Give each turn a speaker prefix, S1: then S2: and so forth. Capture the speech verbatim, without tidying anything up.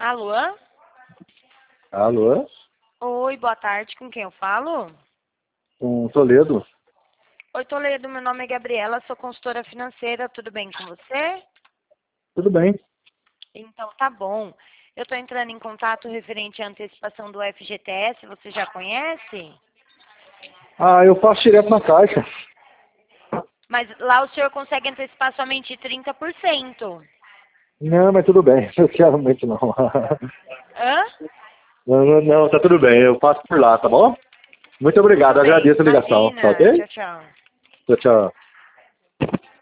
S1: Alô?
S2: Alô?
S1: Oi, boa tarde. Com quem eu falo?
S2: Com Toledo?
S1: Oi, Toledo. Meu nome é Gabriela, sou consultora financeira. Tudo bem com você?
S2: Tudo bem.
S1: Então, tá bom. Eu estou entrando em contato referente à antecipação do F G T S. Você já conhece?
S2: Ah, eu faço direto na caixa.
S1: Mas lá o senhor consegue antecipar somente trinta por cento.
S2: Não, mas tudo bem. Eu quero muito não.
S1: Hã?
S2: Não, não, não, tá tudo bem. Eu passo por lá, tá bom? Muito obrigado,
S1: Tudo bem.
S2: agradeço a ligação. Tá
S1: Imagina.
S2: ok?
S1: Tchau, tchau.
S2: Tchau, tchau.